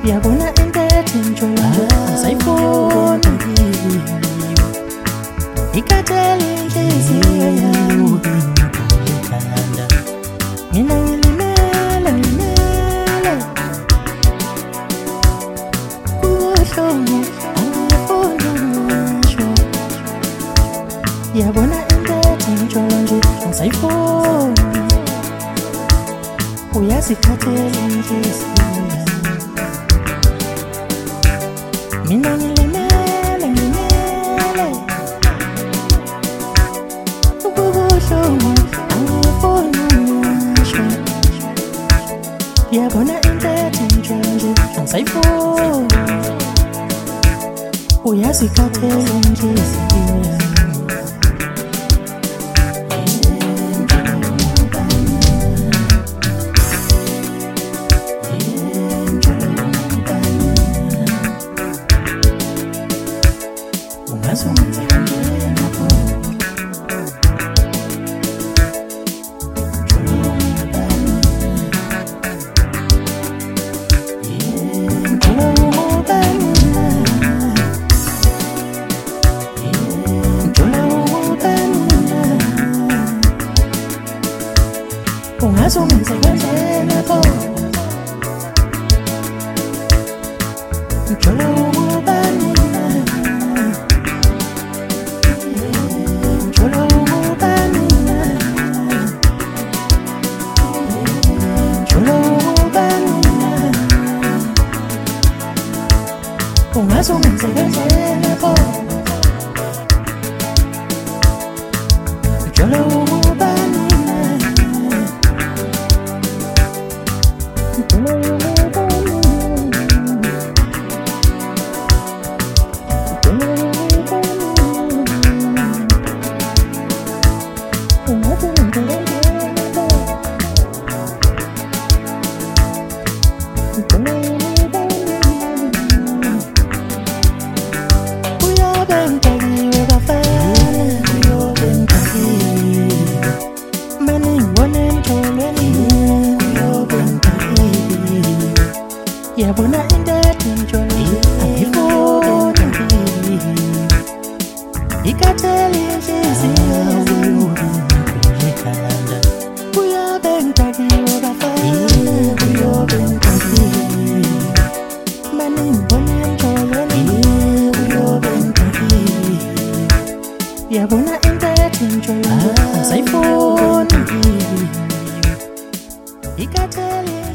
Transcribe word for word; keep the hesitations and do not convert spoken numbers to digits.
Yabona into ethi njalo ngisayifuna ikhathele inhliziyo yami mina ngilimele ngilimele kubuhlungu angifuni ngisho yabona into ethi njalo nje ngisayifuna uyazikhathele inhliziyo mina ngilimele ngilimele ukubuhlungu angifuni ngisho yabona into ethi nje angisayifuni uyazikhathele inhliziyo yami ungazomenze kanjena pho ngijolo ubani ngijolo ubani ngijolo ubani ungazomenze kanjena pho ngijolo ubani yabona into ethi njalo angifuni ikhathele inhliziyo uyobe ngidakiwe bafana uyobe ngidakiwe mani ngibone emjolweni uyobe ngidakiwe yabona into ethi njalo angisayifuni ikhathele